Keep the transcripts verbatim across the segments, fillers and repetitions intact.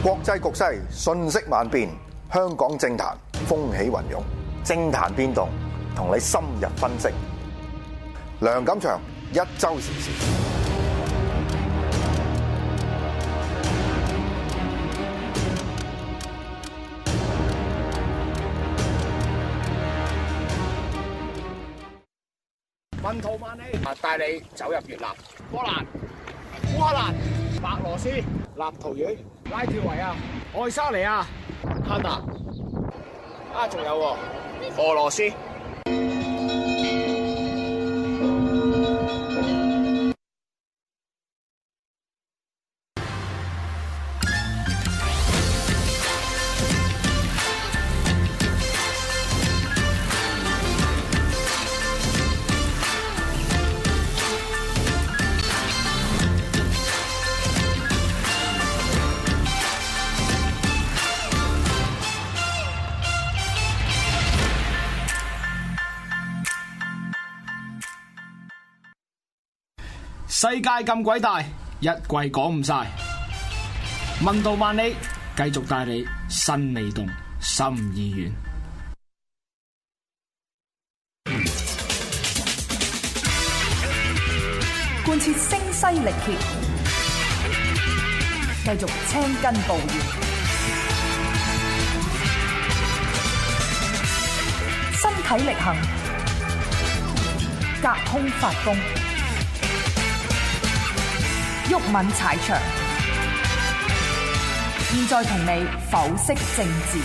國際局勢瞬息萬變，香港政壇風起雲湧，政壇變動，同你深入分析。梁錦祥一周時事。 文圖萬里，帶你走入越南、波蘭、烏克蘭、白羅斯、立陶宛、拉脫維亞、愛沙尼亞、哈達，啊，仲有俄羅斯。世界咁鬼大，一季講唔晒。問道萬里，繼續帶你身未動，心已遠。 貫徹聲嘶力竭，繼續青筋暴現，身體力行，隔空發功。毓民踩場，現在同你剖析政治。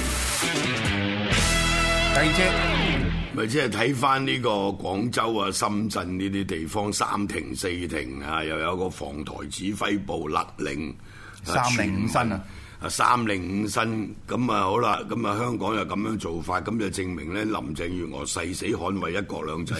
第二隻咪即係睇翻呢個廣州啊、深圳呢啲地方三停四停啊，又有個防台指揮部勒令三令五申啊。 啊，三令五申咁啊，好啦，咁啊，香港又咁樣做法，咁就證明咧，林鄭月娥誓死捍衛一國兩制，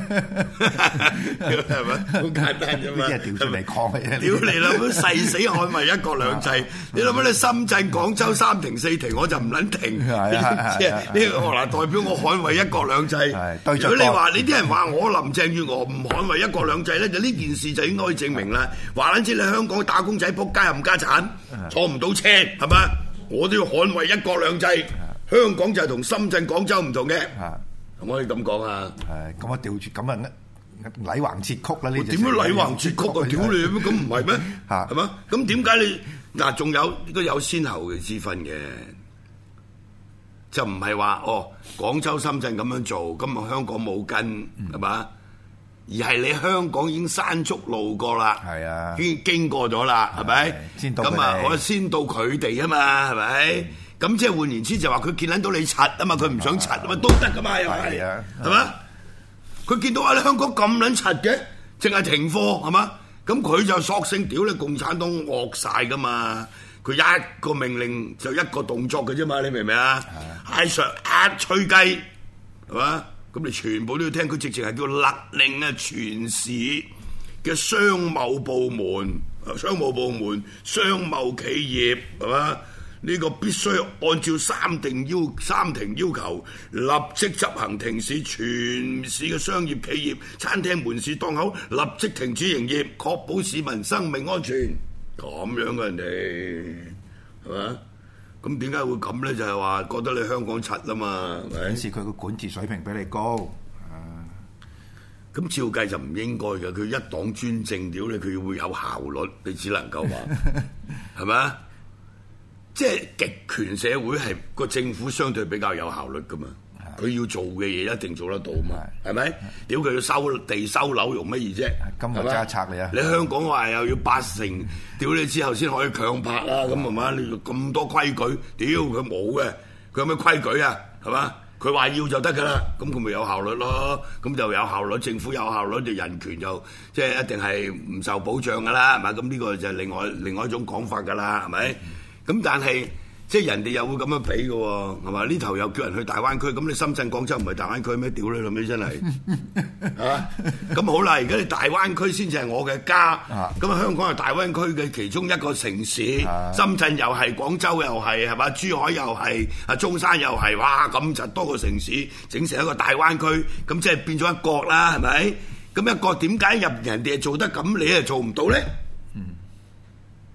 係咪？好簡單啫嘛， 呢啲係調出嚟講嘅啫。 屌你老母，誓死捍衛一國兩制，你諗下你深圳、廣州三停四停，我就唔撚停，即係呢個嗱代表我捍衛一國兩制。如果你話你啲人話我林鄭月娥唔捍衛一國兩制咧，就呢件事就應該證明啦。話撚知你香港打工仔仆街冚家產，坐唔到車。係嘛？我都要捍衛一國兩制。香港就係同深圳、廣州唔同嘅，可唔可以咁講啊？ 係咁啊，調住咁啊，禮橫切曲啦！呢點樣禮橫切曲啊？屌你咁唔係咩？係嘛？咁點解你嗱仲有都有先後嘅之分嘅？就唔係話哦，廣州、深圳咁樣做，咁啊香港冇跟係嘛？而係你香港已經山竹路過啦，係啊，已經經過咗啦，係咪？咁啊，我先到佢哋啊嘛，係咪？咁即係換言之，就話佢見撚到你柒啊嘛，佢唔想柒啊嘛，都得噶嘛，又係，係嘛？佢見到啊，你香港咁撚柒嘅，淨係停課係嘛？咁佢就索性屌你共產黨惡曬噶嘛，佢一個命令就一個動作嘅啫嘛，你明唔明啊？嗌上一吹雞係嘛？咁你全部都要聽，佢直情係叫勒令啊！全市嘅商貿部門、商務部門、商貿企業係嘛？呢個必須按照三定要三停要求，立即執行停市，全市嘅商業企業、餐廳、門市檔口立即停止營業，確保市民生命安全。咁樣嘅人哋係嘛？咁點解會咁咧？就係話覺得你香港柒啊嘛， 顯示佢個管治水平比你高。 咁照計就唔應該嘅，佢一黨專政，屌你，佢會有效率，你只能夠話係咪啊？即係極權社會係個政府相對比較有效率噶嘛，佢要做嘅嘢一定做得到嘛，係咪？屌佢要收地收樓用乜嘢啫？ 今日揸拆你啊！ 你香港話又要八成，屌你之後先可以強拍啊！咁係嘛？你咁多規矩，屌佢冇嘅，佢有咩規矩啊？係嘛？佢話要就得㗎啦，咁佢咪有效率咯？咁就有效率，政府有效率，就人權就即係一定係唔受保障㗎啦，係嘛？咁呢個就係另外另外一種講法㗎啦，係咪？咁但係即係人哋又會咁樣比嘅喎，係嘛？呢頭又叫人去大灣區，咁你深圳、廣州唔係大灣區咩？屌你老味真係啊！咁好啦，而家你大灣區先至係我嘅家，咁啊香港係大灣區嘅其中一個城市，深圳又係，廣州又係，係嘛？珠海又係，啊中山又係，哇！咁就多個城市整成一個大灣區，咁即係變咗一國啦，係咪？咁一國點解入人哋做得咁，你係做唔到咧？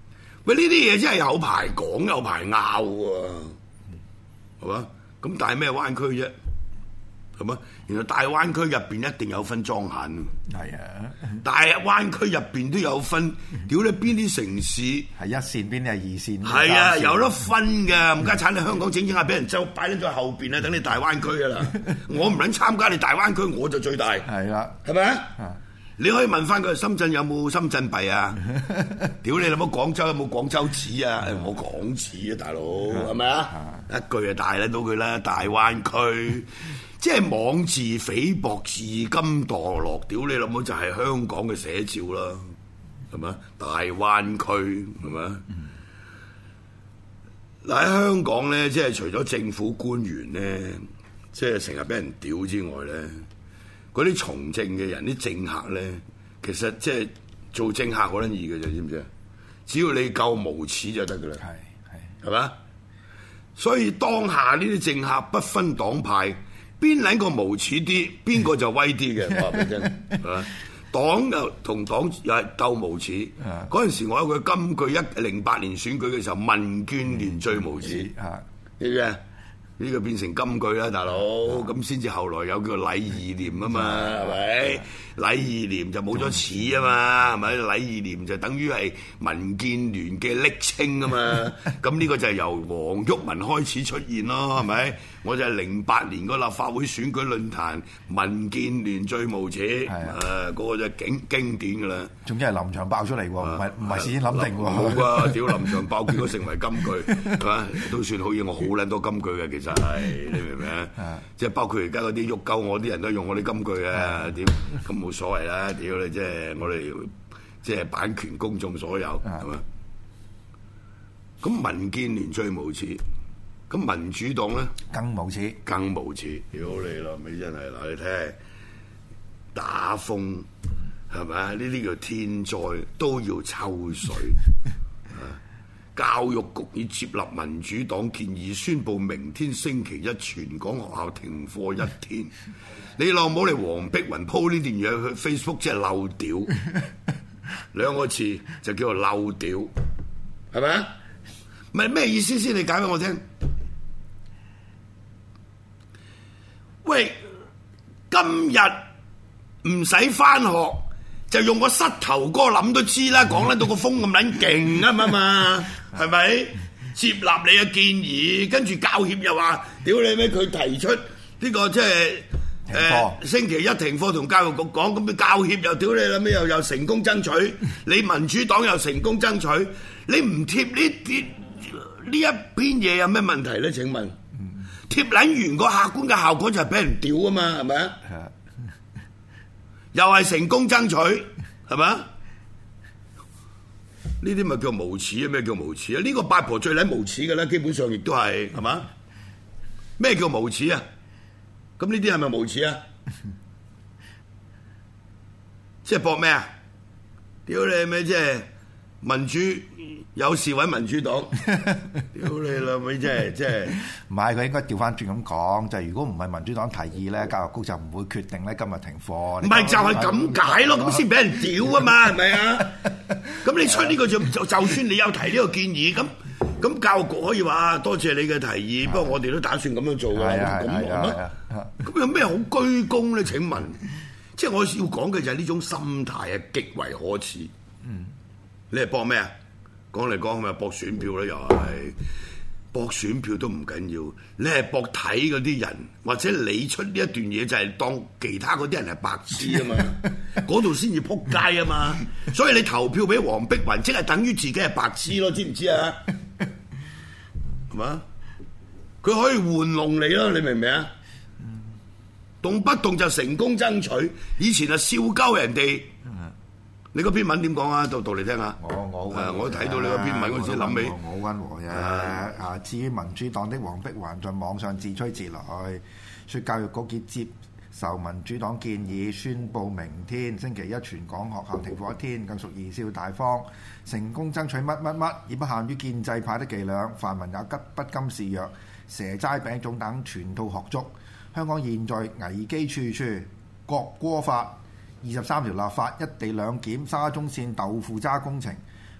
喂，呢啲嘢真係有排講有排拗喎，係嘛？咁但係咩灣區啫？係嘛？原來大灣區入邊一定有分莊閒。 係啊， 大灣區入邊都有分，屌你邊啲城市係一線，邊啲係二線？ 係啊，有得分㗎。唔家產你香港整整下俾人就擺喺咗後邊啊，等你大灣區㗎啦。我唔撚參加你大灣區，我就最大。 係啦， 係咪啊？你可以問翻佢深圳有冇深圳幣啊？屌你老母廣州有冇廣州紙啊？冇港紙啊，大佬係咪啊？一句就大撚到佢啦，大灣區即係妄自菲薄、自甘墮落，屌你老母就係香港嘅寫照啦，係咪？大灣區係咪？嗱喺香港咧，即係除咗政府官員咧，即係成日俾人屌之外咧。嗰啲從政嘅人，啲政客咧，其實即係做政客好撚易嘅啫，知唔知啊？只要你夠無恥就得㗎啦，係係係嘛？所以當下呢啲政客不分黨派，邊撚個無恥啲，邊個就威啲嘅。我話俾你聽，係嘛？黨又同黨又係鬥無恥。嗰陣時我有個金句，一零八年選舉嘅時候，民建聯最無恥，知唔知啊？呢個變成金句啦，大佬，咁先至後來有叫禮義廉啊嘛，係咪？禮義廉就冇咗恥啊嘛，係咪？禮義廉就等於係民建聯嘅昵稱啊嘛，咁呢個就係由黃毓民開始出現咯，係咪？我就係零八年個立法會選舉論壇，民建聯最無恥，誒嗰個就經經典㗎啦。 總之係臨場爆出嚟喎，唔係唔係事先諗定喎。 冇啊，屌臨場爆結果成為金句，係嘛？都算好嘢，我好撚多金句嘅其實。係，你明唔明啊？即係包括而家嗰啲喐鳩我啲人都用我啲金句啊，點咁冇所謂啦！屌你，即係我哋即係版權公眾所有係嘛？咁民建聯最無恥，咁民主黨咧更無恥， 更無恥！屌你老味真係嗱，你睇下打風係咪啊？呢啲叫天災都要抽水。教育局已接納民主黨建議，宣布明天星期一全港學校停課一天。你老母嚟黃碧雲鋪呢段嘢去 Facebook， 即係漏屌兩個字就叫做漏屌，係咪啊？唔係咩意思先？你解俾我聽。喂，今日唔使返學，就用個膝頭哥諗都知啦，講得到個風咁撚勁啊嘛嘛，係咪？接納你嘅建議，跟住教協又話：屌你咩？佢提出呢、這個即係誒星期一停課，同教育局講，咁教協又屌你啦咩？又又成功爭取，你民主黨又成功爭取，你唔貼呢啲呢一篇嘢有咩問題咧？請問，貼撚完個客觀嘅效果就係俾人屌啊嘛，係咪啊？又係成功爭取，係咪啊？呢啲咪叫無恥啊？咩叫無恥啊？呢、這個八婆最撚無恥嘅啦，基本上亦都係，係嘛？咩叫無恥啊？咁呢啲係咪無恥啊？即係搏咩啊？屌你咩？即係民主有事揾民主黨，屌你老味！即係即係， 唔係佢應該調翻轉咁講，就係、是、如果唔係民主黨提議咧，教育局就唔會決定咧今日停課。唔係就係咁解咯，咁先俾人屌啊嘛，係咪啊？咁你出呢個就就就算你有提呢個建議，咁咁教育局可以話多謝你嘅提議，不過我哋都打算咁樣做㗎。咁咁咁有咩好居功咧？請問，即係我要講嘅就係呢種心態係極為可恥。嗯，你係搏咩啊？講嚟講去咪搏選票咧，又係搏選票都唔緊要，你係搏睇嗰啲人，或者你出呢一段嘢就係當其他嗰啲人係白痴啊嘛，嗰度先至撲街啊嘛，所以你投票俾黃碧雲，即係等於自己係白痴咯，知唔知啊？係嘛？佢可以玩弄你咯，你明唔明啊？動不動就成功爭取，以前係笑鳩人哋。你嗰篇文點講啊？讀讀嚟聽下。 我我誒，我睇到你嗰篇文嗰時諗起， 我溫和嘅。啊，至於民主黨的黃碧雲在網上自吹自擂，說教育局已接受民主黨建議，宣布明天星期一全港學校停課一天，更屬貽笑大方，成功爭取乜乜乜，已不限於建制派的伎倆，泛民也急不甘示弱，蛇齋餅粽等全套學足。香港現在危機處處，國歌法、二十三條立法、一地兩檢、沙中線豆腐渣工程，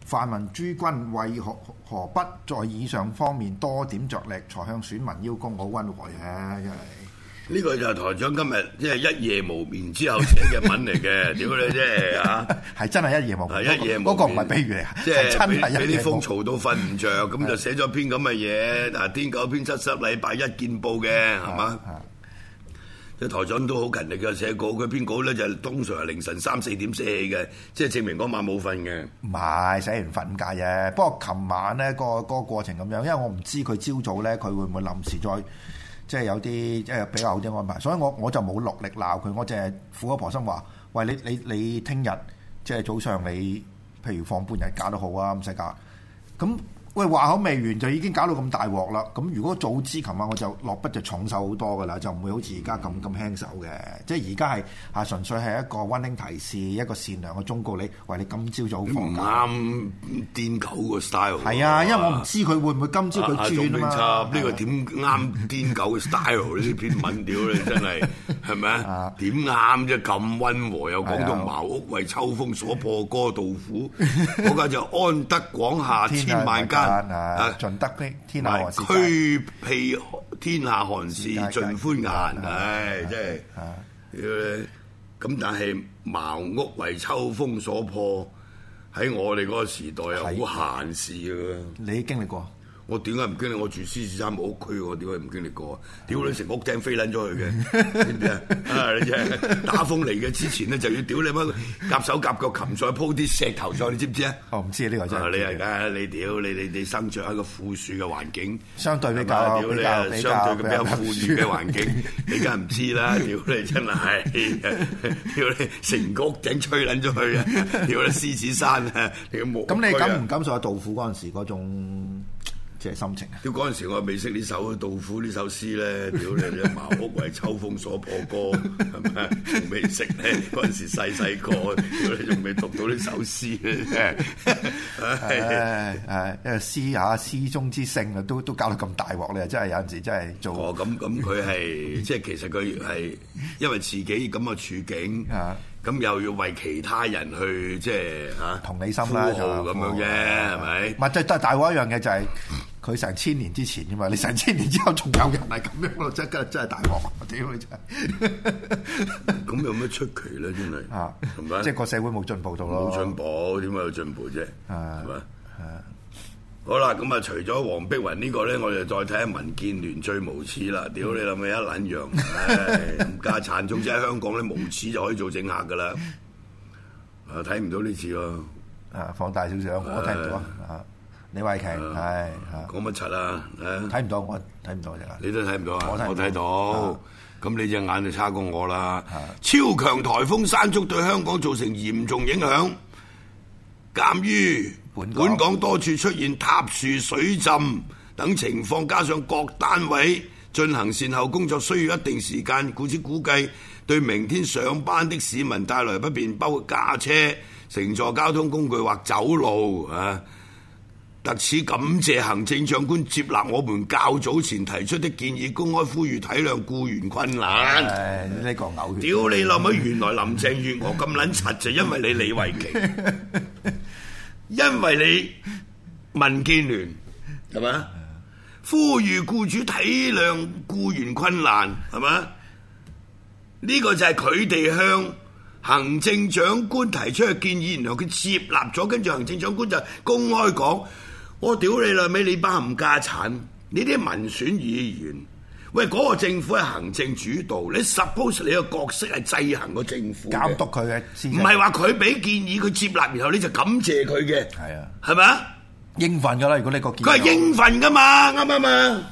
泛民諸君為何何不在以上方面多點着力，才向選民邀功？好溫和嘅，因為呢個就係台長今日即係一夜無眠之後寫嘅文嚟嘅，屌你啫嚇！ 係真係一夜無眠， 一夜無眠嗰個唔係比喻嚟， 即係真係俾啲風嘈到瞓唔着，咁就寫咗篇咁嘅嘢。嗱，天九編輯室禮拜一見報嘅係嘛？即係台長都好勤力嘅寫稿，佢篇稿咧就係通常係凌晨三四點寫起嘅，即係證明嗰晚冇瞓嘅。 唔係寫完瞓覺啫，不過琴晚咧個嗰個過程咁樣，因為我唔知佢朝早咧佢會唔會臨時再即係有啲即係比較好啲安排，所以我我就冇落力鬧佢，我淨係苦口婆心話：喂，你你你聽日即係早上你譬如放半日假都好啊，唔使假。咁喂，話口未完就已經搞到咁大鑊啦！咁如果早知琴晚我就落筆就重手好多噶啦，就唔會好似而家咁咁輕手嘅。即係而家係啊，純粹係一個溫馨提示，一個善良嘅忠告你，喂，你今朝早放假。 啱癲狗個 style。係啊，因為我唔知佢會唔會今朝佢轉啊嘛。 呢個點啱癲狗嘅 style？呢篇文屌你真係係咪啊？點啱啫？咁溫和又講到茅屋為秋風所破歌杜甫，嗰個就安德廣廈千萬間。 啊！盡得的天下寒士， 驅避天下寒士盡歡顏，唉，真係。咁但係茅屋為秋風所破，喺我哋嗰個時代又好閒事㗎。 你經歷過？ 我點解唔經歷？我住獅子山木屋區，我點解唔經歷過啊？屌你成屋頂飛撚咗去嘅，知唔知啊？啊！你真係打風嚟嘅之前咧，就要屌你乜夾手夾腳擒上去鋪啲石頭上，你知唔知啊？ 我唔知呢個真係。 你係梗你屌你你你生長喺個富庶嘅環境， 相對比較比較比較比較富裕嘅環境，你梗係唔知啦！屌你真係，屌你成個屋頂吹撚咗去啊！屌你獅子山啊！ 咁你感唔感受下杜甫嗰陣時嗰種？即係心情啊！ 屌嗰陣時我未識呢首杜甫呢首詩咧，屌你啲茅屋為秋風所破歌，係咪？仲未識咧，嗰陣時細細個，屌你仲未讀到呢首詩咧， 唉唉，因為詩嚇詩中之聖啊，都都搞到咁大鑊咧，真係有陣時真係做。 哦，咁咁佢係即係其實佢係因為自己咁嘅處境。咁又要為其他人去即係嚇同理心啦，就咁樣啫，係咪？ 唔係，即係都係大鑊一樣嘅，就係佢成千年之前啫嘛。你成千年之後仲有人係咁樣咯，真係真係大鑊！屌你真係！ 咁有咩出奇咧？真係啊，係咪？ 即係個社會冇進步到咯。 冇進步，點解有進步啫？ 係咪？係。好啦，咁啊，除咗黃碧雲呢個咧，我哋再睇下民建聯最無恥啦！屌你諗下一撚樣，唉，冚家鏟，總之喺香港咧無恥就可以做政客噶啦。啊，睇唔到呢次咯。 啊，放大少少，我睇唔到啊。李慧瓊係講乜柒啊？ 睇唔到，我睇唔到啫。 你都睇唔到啊？ 我睇到。咁你隻眼就差過我啦。超強颱風山竹對香港造成嚴重影響，鑑於本港多處出現塌樹、水浸等情況，加上各單位進行善後工作需要一定時間，故此估計對明天上班的市民帶來不便，包括駕車、乘坐交通工具或走路啊。特此感謝行政長官接納我們較早前提出的建議，公開呼籲體諒僱員困難。 誒，呢個嘔血！ 屌你老母！原來林鄭月娥咁撚柒，就因為你李慧瓊。因為你民建聯係嘛，呼籲僱主體諒僱員困難係嘛，呢個就係佢哋向行政長官提出嘅建議，然後佢接納咗，跟住行政長官就公開講：我屌你啦尾，你班冚家產，你啲民選議員，喂嗰個政府係行政主導，你 suppose 你個角色係制衡個政府， 監督佢嘅， 唔係話佢俾建議佢接納，然後你就感謝佢嘅， 係啊， 係咪啊？ 應份噶啦，如果你個建議， 佢係應份噶嘛，啱唔啱啊？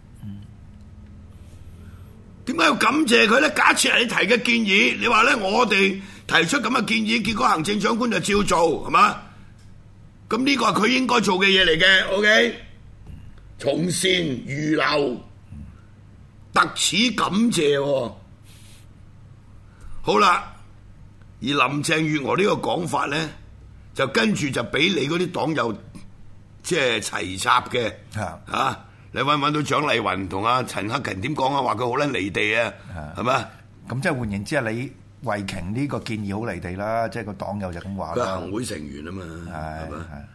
點解要感謝佢咧？假設係你提嘅建議，你話咧我哋提出咁嘅建議，結果行政長官就照做，係嘛？咁呢個係佢應該做嘅嘢嚟嘅 ，OK？從善如流。特此感謝、哦，好啦。而林鄭月娥呢個講法咧，就跟住就俾你嗰啲黨友即係齊插嘅， 啊， 啊，你揾唔揾到蔣麗芸同阿陳克勤點講啊？話佢好撚離地啊，係咪？ 咁即係換言之啊，李慧瓊呢個建議好離地啦，即係個黨友就咁話啦。 佢係行會成員啊嘛，係嘛？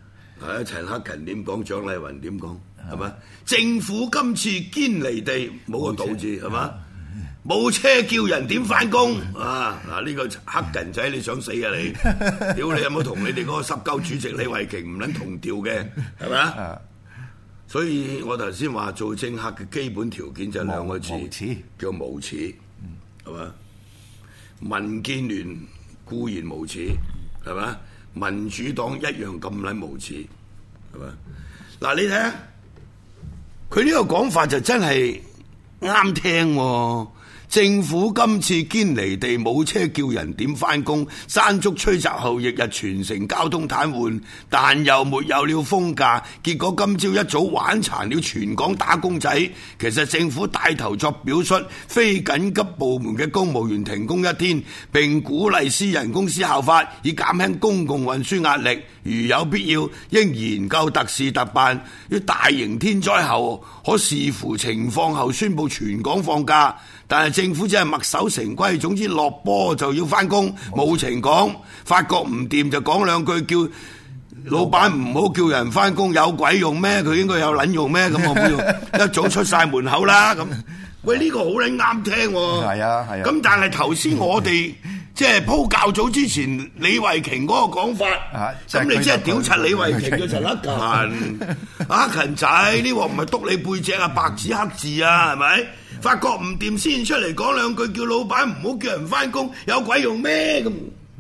係啊，陳克勤點講，蔣麗芸點講，係嘛？政府今次堅離地冇個倒字，係嘛？冇車叫人點翻工啊！嗱，呢個黑人仔你想死啊你！屌你有冇同你哋嗰個濕鳩主席李慧瓊唔撚同調嘅，係咪啊？所以我頭先話做政客嘅基本條件就係兩個字， 無恥叫無恥，係嘛？民建聯固然無恥，係嘛？民主黨一樣咁撚無恥，係嘛？嗱，你睇下佢呢個講法就真係啱聽喎。政府今次堅離地冇車叫人點翻工，山竹吹襲後翌日全城交通癱瘓，但又沒有了風假，結果今朝一早玩殘了全港打工仔。其實政府帶頭作表率，非緊急部門嘅公務員停工一天，並鼓勵私人公司效法，以減輕公共運輸壓力。如有必要，應研究特事特辦，於大型天災後，可視乎情況後宣布全港放假。但係政府只係墨守成規，總之落波就要翻工，冇情講。發覺唔掂就講兩句，叫老闆唔好叫人翻工，有鬼用咩？佢應該有撚用咩？咁我唔用，一早出晒門口啦。咁喂，呢、這個好撚啱聽喎。 係啊係啊。咁、 啊、但係頭先我哋即係鋪較早之前李慧瓊嗰個講法，咁、啊就是、你即係屌柒李慧瓊嘅陳克勤，阿勤仔呢鑊唔係篤你背脊啊，白紙黑字啊，係咪？發覺唔掂先出嚟講兩句，叫老闆唔好叫人翻工，有鬼用咩咁？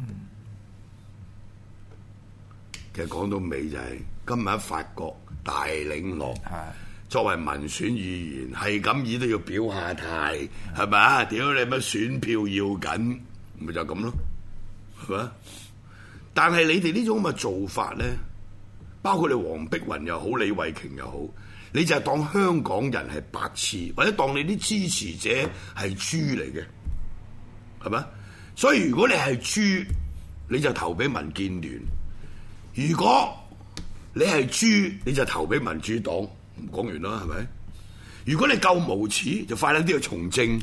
其實講到尾就係、是、今日喺法國大領落，作為民選議員係咁意都要表下態，係咪啊？屌你乜選票要緊，咪就咁咯，係咪？但係你哋呢種咁嘅做法咧，包括你黃碧雲又好，李慧瓊又好。你就係當香港人係白痴，或者當你啲支持者係豬嚟嘅，係咪？所以如果你係豬，你就投俾民建聯；如果你係豬，你就投俾民主黨。講完啦，係咪？如果你夠無恥，就快啲啲去從政。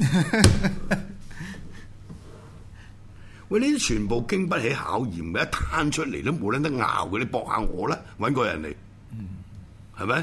喂，呢啲全部經不起考驗嘅，一攤出嚟都冇撚得拗嘅，你搏下我啦，揾個人嚟，係咪？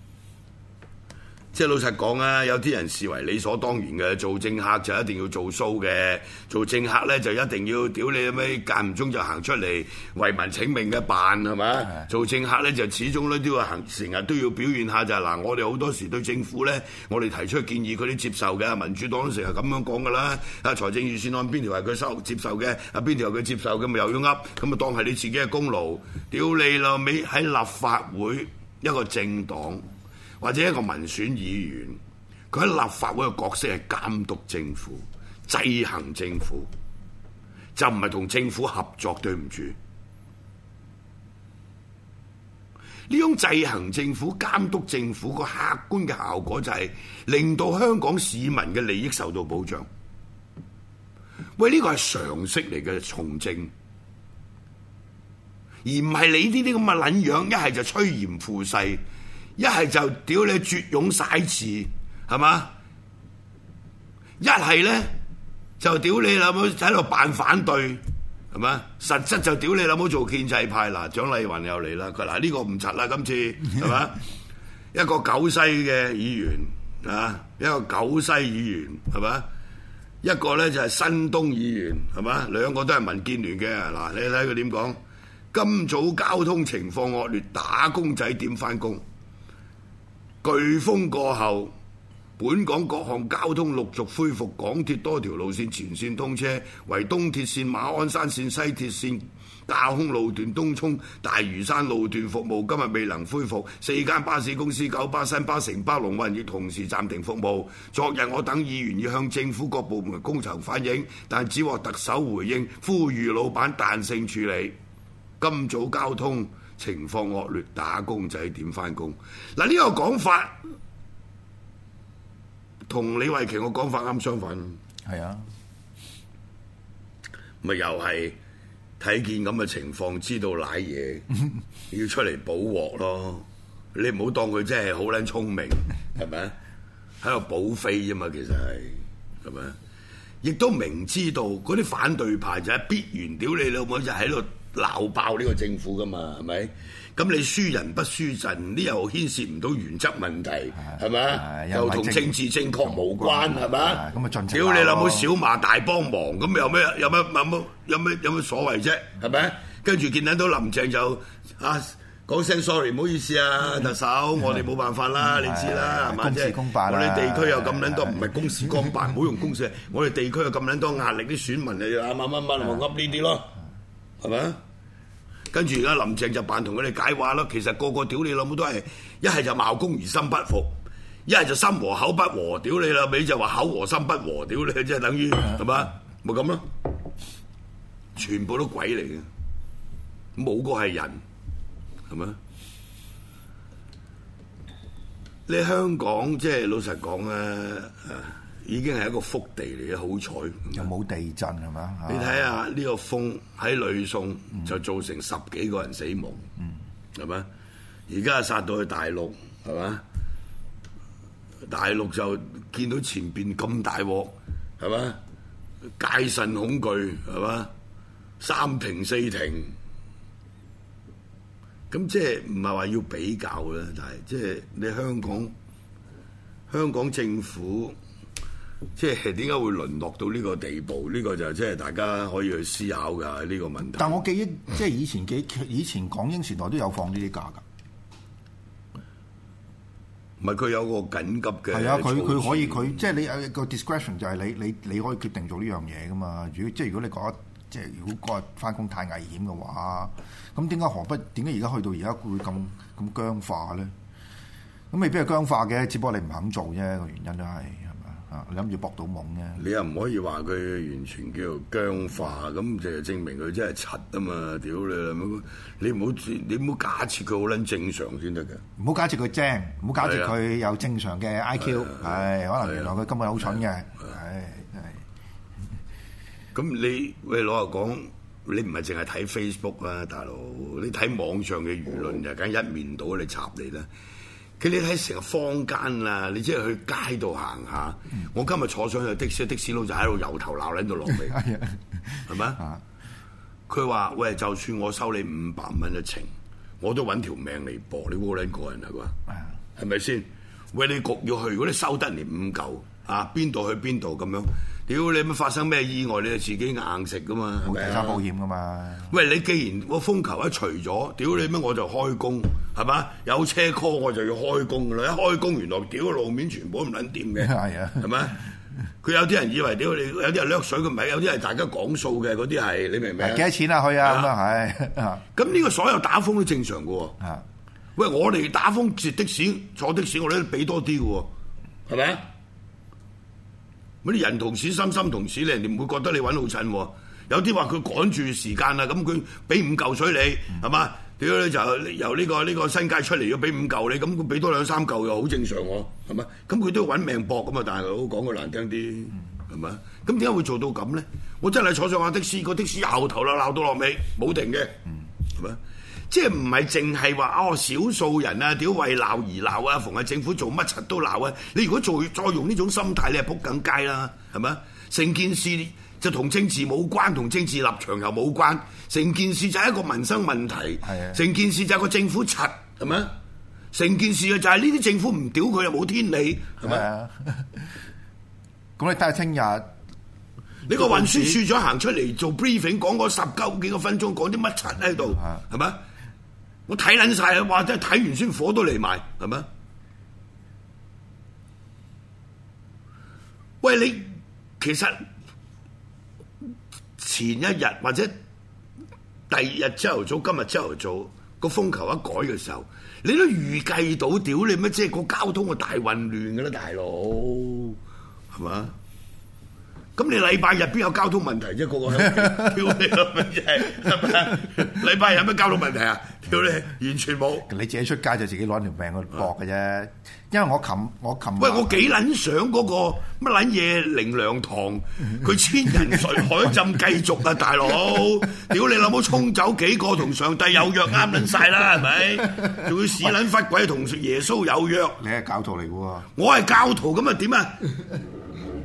即係老實講啊，有啲人視為理所當然嘅，做政客就一定要做 show 嘅，做政客咧就一定要屌你咩間唔中就行出嚟為民請命嘅辦係咪？做政客咧就始終咧都要行，成日都要表現下就係、是、嗱，我哋好多時對政府咧，我哋提出建議佢都接受嘅，民主黨都成日咁樣講噶啦。啊，財政預算案邊條係佢收接受嘅，啊邊條係佢接受嘅，咪又要噏，咁啊當係你自己嘅功勞。屌你老味喺立法會一個政黨。或者一個民選議員，佢喺立法會嘅角色係監督政府、制衡政府，就唔係同政府合作。對唔住，呢種制衡政府、監督政府個客觀嘅效果就係令到香港市民嘅利益受到保障。喂，呢個係常識嚟嘅從政，而唔係你呢啲咁嘅撚樣，一係就趨炎附勢。一係就屌你絕勇晒詞，係嘛？一係咧就屌你老母喺度扮反對，係嘛？實質就屌你老母做建制派。嗱，蔣麗芸又嚟啦，佢嗱呢個唔柒啦，今次係嘛？一個九西嘅議員啊，一個九西議員係嘛？一個咧就係新東議員係嘛？兩個都係民建聯嘅。嗱，你睇佢點講？今早交通情況惡劣，打工仔點返工？颶風過後，本港各項交通陸續恢復，港鐵多條路線全線通車，為東鐵線、馬鞍山線、西鐵線架空路段東涌、大嶼山路段服務今日未能恢復，四間巴士公司九巴、新巴、城巴、龍運亦同時暫停服務。昨日我等議員要向政府各部門高層反映，但只獲特首回應，呼籲老闆彈性處理。今早交通情況惡劣，打工仔點返工？嗱，呢個講法同李慧瓊個講法啱相反。 係啊， 咪又係睇見咁嘅情況，知道賴嘢，要出嚟補鑊咯。你唔好當佢真係好撚聰明，係咪？喺度補飛啫嘛，其實係係咪？亦都明知道嗰啲反對派就係必然屌你老母，就喺度鬧爆呢個政府噶嘛，係咪？咁你輸人不輸陣，呢又牽涉唔到原則問題，係咪？又同政治正確無關，係咪？ 咁啊盡責。 屌你老母小馬大幫忙，咁有咩有咩有咩有咩有咩所謂啫？係咪？跟住見到林鄭就啊講聲 sorry， 唔好意思啊，特首，我哋冇辦法啦，你知啦，係嘛？ 公事公辦啦。 我哋地區有咁撚多，唔係公事公辦，唔好用公事。我哋地區有咁撚多壓力，啲選民啊乜乜乜乜噏呢啲咯，係咪？跟住而家林鄭就扮同佢哋解話咯，其實個個屌你老母都係一係就貌公而心不服，一係就心和口不和，屌你老味就話口和心不和，屌你即係等於係嘛？咪咁咯，全部都鬼嚟嘅，冇個係人。係咪？你香港即係老實講咧，已經係一個福地嚟嘅，好彩又冇地震係嘛？ 你睇下呢個風喺呂宋就造成十幾個人死亡，係咪？而家殺到去大陸，係嘛？大陸就見到前邊咁大鑊，係嘛？戒慎恐懼，係嘛？三停四停。咁即係唔係話要比較啦，但係即係你香港香港政府即係點解會淪落到呢個地步？呢個就即係大家可以去思考㗎呢個問題。 但我記憶即係以前幾以前港英時代都有放呢啲假㗎， 唔係佢有個緊急嘅。 係啊，佢佢可以佢即係你有個 discretion 就係你你你可以決定做呢樣嘢㗎嘛。如果即係如果你覺得即係如果嗰日翻工太危險嘅話，咁點解何不點解而家去到而家會咁咁僵化咧？咁未必係僵化嘅，只不過你唔肯做啫，個原因都係係咪啊？你諗住搏到懵啫。你又唔可以話佢完全叫做僵化，咁就證明佢真係柒啊嘛！屌你，你唔好你唔好假設佢好撚正常先得嘅。 唔好假設佢精，唔好假設佢有正常嘅 I Q， 係可能原來佢根本好蠢嘅，係係。 咁你喂老實講，你唔係淨係睇 Facebook 啊，大佬，你睇網上嘅輿論就梗一面倒嚟插你啦。佢你睇成個坊間啊，你即係去街度行下。嗯、我今日坐上去的士，的士佬就喺度由頭鬧撚到落尾，係咪啊？佢話：喂，就算我收你五百蚊一程，我都揾條命嚟搏，你烏撚個人啊？佢話係咪先？喂，你焗要去，如果你收得人五嚿啊，邊度去邊度咁樣？屌你乜發生咩意外，你就自己硬食噶嘛，係咪啊？冇保險噶嘛。 喂，你既然個風球一除咗，屌你乜我就開工，係嘛？有車 call 我就要開工噶啦，一開工原來屌路面全部都唔撚掂嘅，係啊，係咪？佢有啲人以為屌你，有啲人掠水，佢唔係，有啲係大家講數嘅，嗰啲係你明唔明？ 幾多錢啊？去啊咁啊係。咁呢個所有打風都正常嘅喎。 啊， 喂，我哋打風截的士坐的士，我哋都俾多啲嘅喎，係咪啊？嗰啲人同事心心同事，你人哋唔會覺得你揾老襯喎。有啲話佢趕住時間啦，咁佢俾五嚿水你，係嘛？屌你就由呢個呢個新界出嚟要俾五嚿你，咁佢俾多兩三嚿又好正常喎，係咪？咁佢都要揾命搏咁啊！但係我講句難聽啲，係咪？咁點解會做到咁咧？我真係坐上下的士，個的士由頭啦鬧到落尾，冇停嘅，係咪？即係唔係淨係話哦少數人啊，屌為鬧而鬧啊，逢係政府做乜柒都鬧啊！你如果再再用呢種心態，你係仆緊街啦，係咪？成件事就同政治冇關，同政治立場又冇關，成件事就係一個民生問題，成件事就係個政府柒，係咪？成件事啊就係呢啲政府唔屌佢又冇天理，係咪？ 咁你睇下聽日。 你個運輸處長行出嚟做 briefing， 講嗰十鳩幾個分鐘，講啲乜柒喺度，係咪？我睇撚晒啊！哇！真係睇完先火都嚟埋，係咪？喂，你其實前一日或者第二日朝頭早，今日朝頭早個風球一改嘅時候，你都預計到屌你乜？即係個交通個大混亂㗎啦，大佬，係嘛？咁你禮拜日邊有交通問題啫？個個喺度屌你咯，咪真係係咪？禮拜日有咩交通問題啊？屌你，完全冇。 你自己出街就自己攞條命去搏嘅啫。因為我琴我琴喂，我幾撚想嗰個乜撚嘢靈糧堂，佢千人水海浸繼續啊，大佬！屌你老母沖走幾個同上帝有約啱撚晒啦，係咪？仲要屎撚忽鬼同耶穌有約？ 你係教徒嚟嘅喎。 我係教徒咁啊點啊？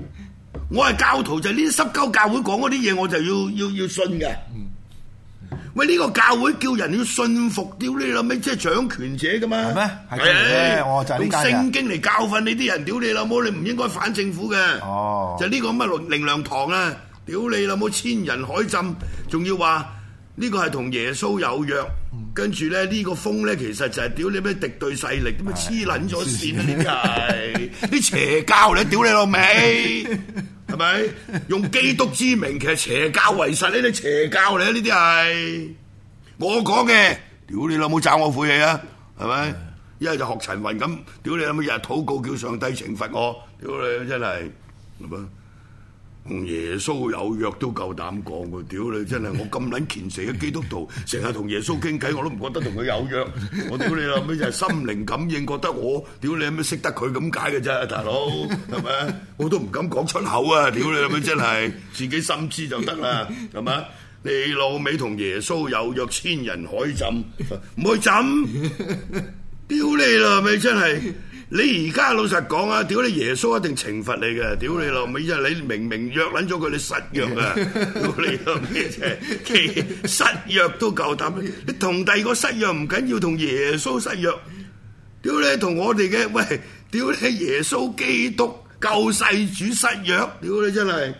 我係教徒，就係呢啲濕鳩教會講嗰啲嘢，我就要要要信嘅。 喂，呢、這個教會叫人要信服，屌你老味，即係掌權者噶嘛？ 係咩？係嘅，我就係呢用間嘅聖經嚟教訓你啲人，屌你老母，你唔應該反政府嘅。 哦， 就呢個咁嘅靈糧堂啊，屌你老母，千人海浸，仲要話呢個係同耶穌有約。跟住咧，呢個風咧，其實就係屌你咩敵對勢力，點解黐撚咗線啊？呢啲係啲邪教嚟，屌你老味，係咪？用基督之名，其實邪教為實，呢啲邪教嚟啊！呢啲係我講嘅，屌你老母，找我晦氣啊！係咪？一係就學陳雲咁，屌你老母，日日禱告叫上帝懲罰我，屌你真係係咪？同耶穌有約都夠膽講喎，屌你真係！我咁撚虔誠嘅基督徒，成日同耶穌傾偈，我都唔覺得同佢有約。我屌你啦，咩就係心靈感應，覺得我屌你咩識得佢咁解嘅啫，大佬係咪？我都唔敢講出口啊！屌你啦，咩真係自己心知就得啦，係咪？你老味同耶穌有約，千人海浸，唔去浸，屌你啦，咩真係！你而家老實講啊，屌你耶穌一定懲罰你嘅，屌你老味！因為你明明約撚咗佢，你失約啊！屌你老味啫，失約都夠膽，你同第二個失約唔緊要，同耶穌失約，屌你同我哋嘅喂，屌你耶穌基督救世主失約，屌你真係！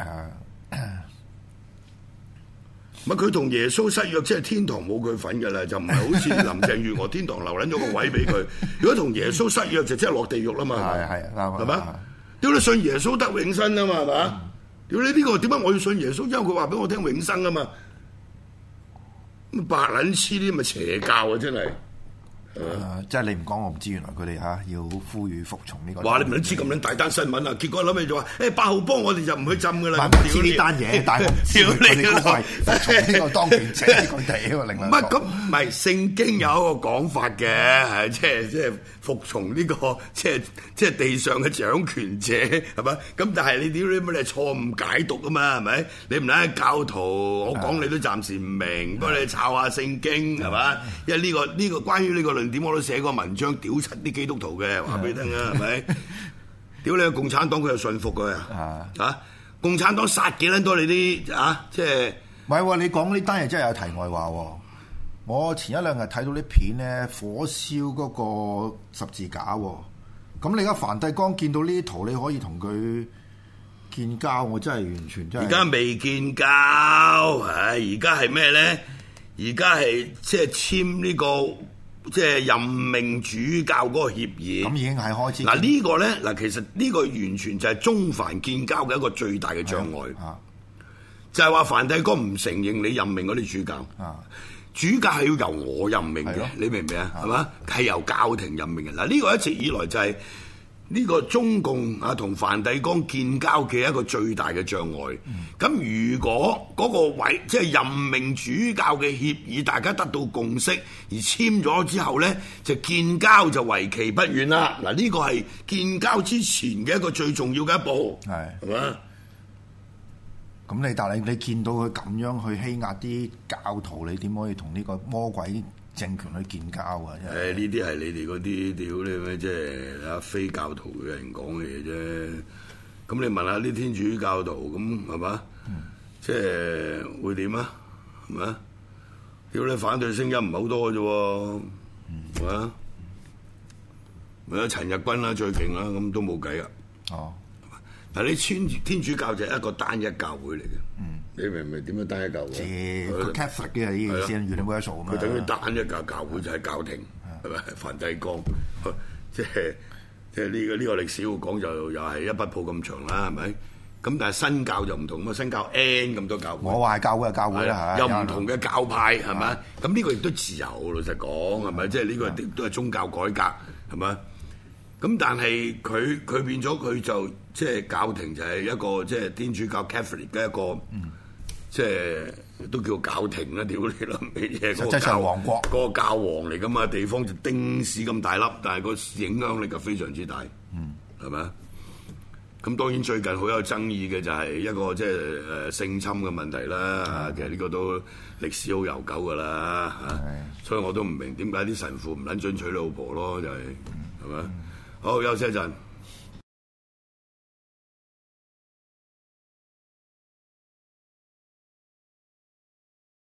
乜佢同耶穌失約，即係天堂冇佢份㗎啦，就唔係好似林鄭月娥天堂留撚咗個位俾佢。如果同耶穌失約，就即係落地獄啦嘛。係係啱係嘛？屌你信耶穌得永生啊嘛，係嘛？屌你呢個點解我要信耶穌？因為佢話俾我聽永生啊嘛。咁白撚黐啲咪邪教啊！真係。 誒、呃，即係你唔講我唔知，原來佢哋嚇要呼籲服從呢個。 哇！你唔撚知咁撚大單新聞啊！結果諗起就話，誒八號幫我哋就唔去浸㗎啦。 唔知呢單嘢，但係我知佢哋嗰個係服從呢個當權者佢哋呢個另外。 唔係咁，唔係聖經有一個講法嘅，係即係即係服從呢、這個即係即係地上嘅掌權者係咪？咁但係你屌你乜你錯誤解讀啊嘛係咪？你唔係教徒，我講你都暫時唔明，不過你抄下聖經係嘛？因為呢、這個呢、這個關於呢個論點我都寫過文章屌柒啲基督徒嘅，話俾你聽啊，係咪？屌你個共產黨佢又信服佢啊！啊，共產黨殺幾撚多你啲啊？即係唔係喎？你講呢單嘢真係有題外話喎！我前一兩日睇到啲片咧，火燒嗰個十字架喎。咁你而家梵蒂岡見到呢啲圖，你可以同佢建交，我真係完全真係。 而家未建交，唉！而家係咩咧？而家係即係簽呢個即係任命主教嗰個協議。 咁已經係開始。嗱呢個咧，嗱其實呢個完全就係中梵建交嘅一個最大嘅障礙。啊，就係話梵蒂岡唔承認你任命嗰啲主教。啊，主教係要由我任命嘅，你明唔明啊？係嘛？係由教廷任命嘅。嗱呢個一直以來就係呢個中共啊同梵蒂岡建交嘅一個最大嘅障礙。咁、嗯、如果嗰個位即係任命主教嘅協議，大家得到共識而簽咗之後咧，就建交就為期不遠啦。嗱呢個係建交之前嘅一個最重要嘅一步，係係嘛？ 咁你但係你見到佢咁樣去欺壓啲教徒，你點可以同呢個魔鬼政權去建交啊？ 誒呢啲係你哋嗰啲屌你咩，即係啊非教徒嘅人講嘅嘢啫。咁你問下啲天主教徒咁係嘛？即係會點啊？係咪啊？屌你反對聲音唔係好多嘅啫喎，係嘛？咪啊陳日君啦最勁啦，咁都冇計啊。哦。嗱，你天天主教就係一個單一教會嚟嘅，嗯、你明唔明點樣單一教會？即係 Catholic 嘅呢個先，universal 啊嘛。 佢等於單一教教會就係教廷，係咪？梵蒂岡，即係即係呢個呢、呢個歷史會講就又係一筆鋪咁長啦，係咪？咁但係新教就唔同啊，新教 N 咁多教會。 我話係教會係教會啦， 有唔同嘅教派係咪？咁呢個亦都自由，老實講係咪？即係呢個亦都係宗教改革係咪？咁但係佢佢變咗佢就即係教廷就係一個即係天主教 Catholic 嘅一個，嗯、即係都叫教廷啦，屌你啦，咩嘢？ 實際上王國嗰個教皇嚟噶嘛，地方就丁屎咁大粒，但係個影響力就非常之大，嗯，係咪啊？咁當然最近好有爭議嘅就係一個即係誒性侵嘅問題啦，嚇、嗯，其實呢個都歷史好悠久噶啦，嚇、嗯，所以我都唔明點解啲神父唔撚准娶老婆咯，就係係咪？好，休息一陣。